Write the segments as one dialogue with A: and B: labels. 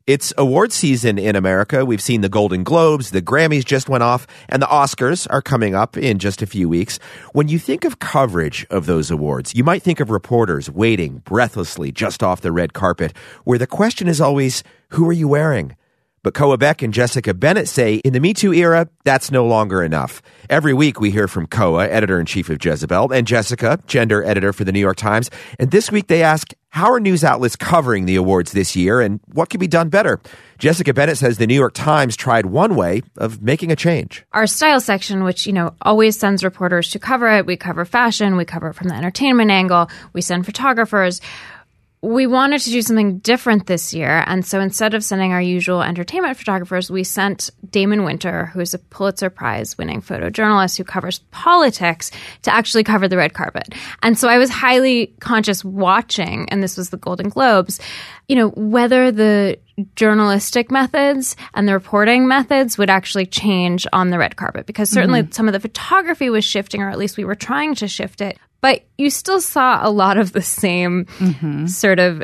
A: It's award season in America. We've seen the Golden Globes, the Grammys just went off, and the Oscars are coming up in just a few weeks. When you think of coverage of those awards, you might think of reporters waiting breathlessly just off the red carpet, where the question is always, who are you wearing? But Koa Beck and Jessica Bennett say in the Me Too era, that's no longer enough. Every week we hear from Koa, editor-in-chief of Jezebel, and Jessica, gender editor for the New York Times. And this week they ask, how are news outlets covering the awards this year and what can be done better? Jessica Bennett says the New York Times tried one way of making a change.
B: Our style section, which, always sends reporters to cover it. We cover fashion. We cover it from the entertainment angle. We send photographers. We wanted to do something different this year, and so instead of sending our usual entertainment photographers, we sent Damon Winter, who is a Pulitzer Prize-winning photojournalist who covers politics, to actually cover the red carpet. And so I was highly conscious watching, and this was the Golden Globes, whether the journalistic methods and the reporting methods would actually change on the red carpet, because certainly some of the photography was shifting, or at least we were trying to shift it. But you still saw a lot of the same sort of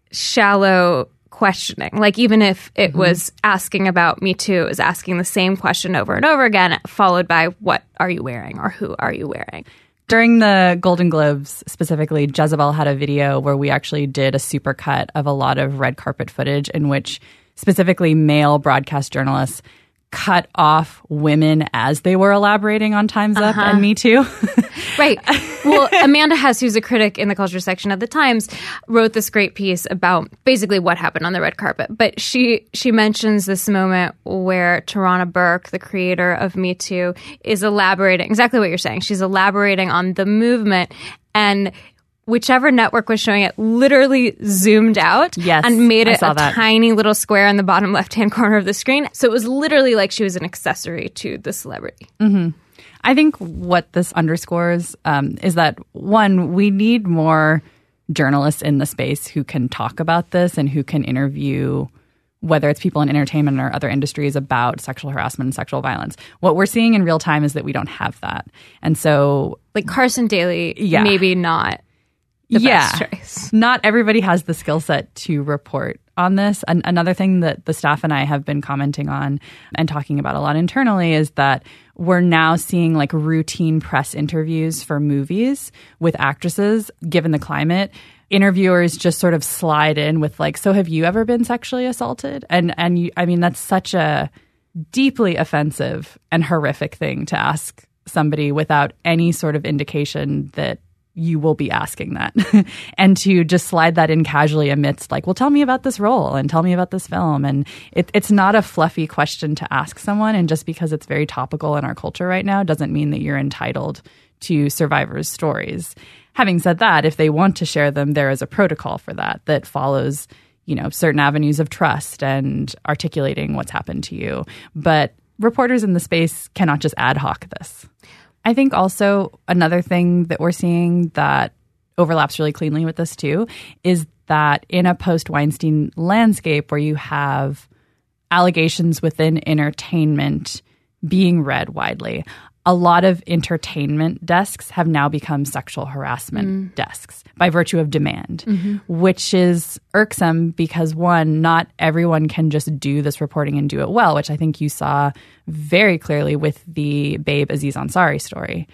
B: shallow questioning. Like, even if it was asking about Me Too, it was asking the same question over and over again, followed by what are you wearing or who are you wearing?
C: During the Golden Globes, specifically, Jezebel had a video where we actually did a supercut of a lot of red carpet footage in which specifically male broadcast journalists cut off women as they were elaborating on Time's Up and Me Too.
B: Right. Well, Amanda Hess, who's a critic in the culture section of the Times, wrote this great piece about basically what happened on the red carpet. But she mentions this moment where Tarana Burke, the creator of Me Too, is elaborating exactly what you're saying. She's elaborating on the movement, and whichever network was showing it literally zoomed out and made it a tiny little square in the bottom left-hand corner of the screen. So it was literally like she was an accessory to the celebrity.
C: I think what this underscores is that, one, we need more journalists in the space who can talk about this and who can interview, whether it's people in entertainment or other industries, about sexual harassment and sexual violence. What we're seeing in real time is that we don't have that. And so,
B: like Carson Daly, maybe not the best choice.
C: Not everybody has the skill set to report on this. And another thing that the staff and I have been commenting on and talking about a lot internally is that we're now seeing like routine press interviews for movies with actresses, given the climate. Interviewers just sort of slide in with like, so have you ever been sexually assaulted? And that's such a deeply offensive and horrific thing to ask somebody without any sort of indication that you will be asking that. And to just slide that in casually amidst like, well, tell me about this role and tell me about this film. And it's not a fluffy question to ask someone. And just because it's very topical in our culture right now doesn't mean that you're entitled to survivors' stories. Having said that, if they want to share them, there is a protocol for that follows, certain avenues of trust and articulating what's happened to you. But reporters in the space cannot just ad hoc this. I think also another thing that we're seeing that overlaps really cleanly with this too is that in a post-Weinstein landscape where you have allegations within entertainment being read widely, a lot of entertainment desks have now become sexual harassment desks by virtue of demand, which is irksome because, one, not everyone can just do this reporting and do it well, which I think you saw very clearly with the Babe Aziz Ansari story.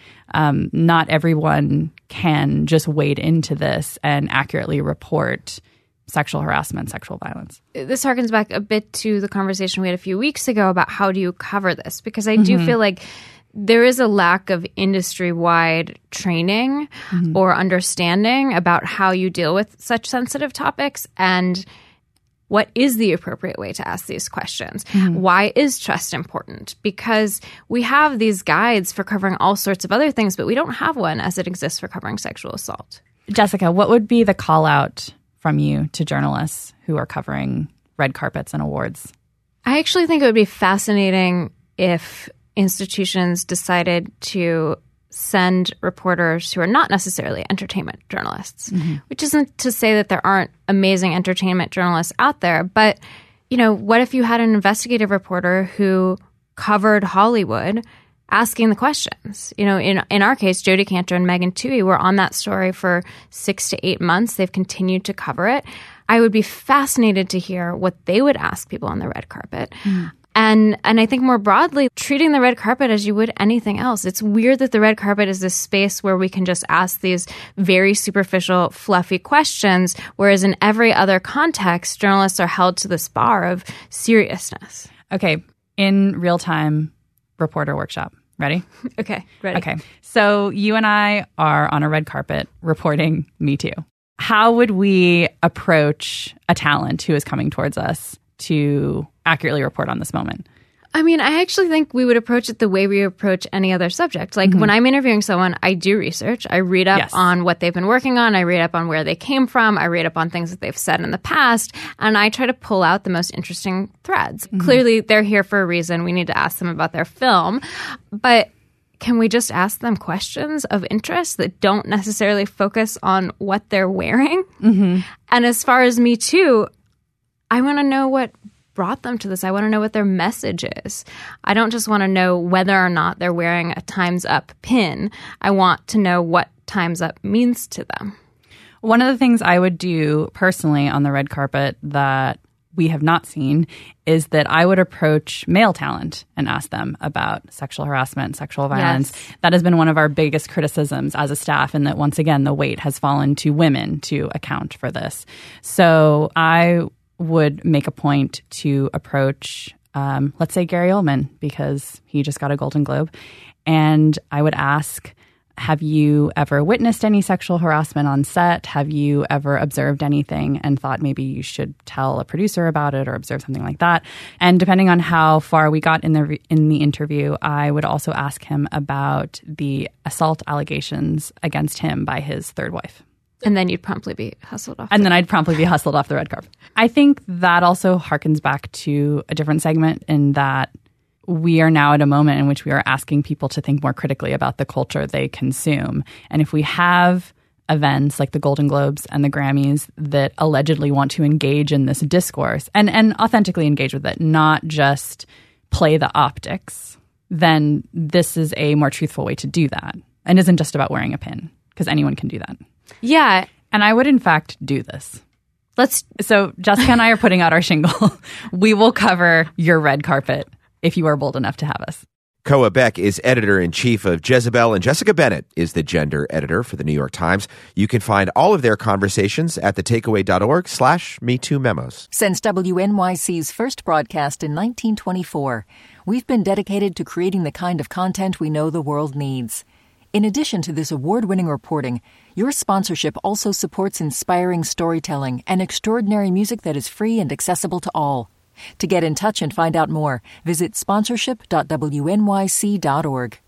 C: Not everyone can just wade into this and accurately report sexual harassment, sexual violence.
B: This harkens back a bit to the conversation we had a few weeks ago about how do you cover this? Because I do feel like there is a lack of industry-wide training or understanding about how you deal with such sensitive topics and what is the appropriate way to ask these questions. Why is trust important? Because we have these guides for covering all sorts of other things, but we don't have one as it exists for covering sexual assault.
C: Jessica, what would be the call out from you to journalists who are covering red carpets and awards?
B: I actually think it would be fascinating if institutions decided to send reporters who are not necessarily entertainment journalists, which isn't to say that there aren't amazing entertainment journalists out there. But, what if you had an investigative reporter who covered Hollywood asking the questions? In our case, Jodi Kantor and Megan Twohey were on that story for 6 to 8 months. They've continued to cover it. I would be fascinated to hear what they would ask people on the red carpet. And I think more broadly, treating the red carpet as you would anything else. It's weird that the red carpet is this space where we can just ask these very superficial, fluffy questions, whereas in every other context, journalists are held to this bar of seriousness.
C: Okay, in real time, reporter workshop. Ready?
B: Okay, ready.
C: Okay, so you and I are on a red carpet reporting Me Too. How would we approach a talent who is coming towards us to accurately report on this moment?
B: I mean, I actually think we would approach it the way we approach any other subject. Like when I'm interviewing someone, I do research. I read up on what they've been working on. I read up on where they came from. I read up on things that they've said in the past. And I try to pull out the most interesting threads. Clearly, they're here for a reason. We need to ask them about their film. But can we just ask them questions of interest that don't necessarily focus on what they're wearing? And as far as Me Too, I want to know what brought them to this. I want to know what their message is. I don't just want to know whether or not they're wearing a Time's Up pin. I want to know what Time's Up means to them.
C: One of the things I would do personally on the red carpet that we have not seen is that I would approach male talent and ask them about sexual harassment, sexual violence.
B: Yes.
C: That has been one of our biggest criticisms as a staff, and that once again, the weight has fallen to women to account for this. So I would make a point to approach, let's say, Gary Oldman, because he just got a Golden Globe. And I would ask, have you ever witnessed any sexual harassment on set? Have you ever observed anything and thought maybe you should tell a producer about it or observe something like that? And depending on how far we got in the interview, I would also ask him about the assault allegations against him by his third wife.
B: And then you'd promptly be hustled off.
C: And then I'd promptly be hustled off the red carpet. I think that also harkens back to a different segment in that we are now at a moment in which we are asking people to think more critically about the culture they consume. And if we have events like the Golden Globes and the Grammys that allegedly want to engage in this discourse and authentically engage with it, not just play the optics, then this is a more truthful way to do that. And isn't just about wearing a pin, because anyone can do that.
B: Yeah.
C: And I would, in fact, do this. So Jessica and I are putting out our shingle. We will cover your red carpet if you are bold enough to have us.
A: Koa Beck is editor-in-chief of Jezebel, and Jessica Bennett is the gender editor for the New York Times. You can find all of their conversations at thetakeaway.org/MeTooMemos.
D: Since WNYC's first broadcast in 1924, we've been dedicated to creating the kind of content we know the world needs. In addition to this award-winning reporting, your sponsorship also supports inspiring storytelling and extraordinary music that is free and accessible to all. To get in touch and find out more, visit sponsorship.wnyc.org.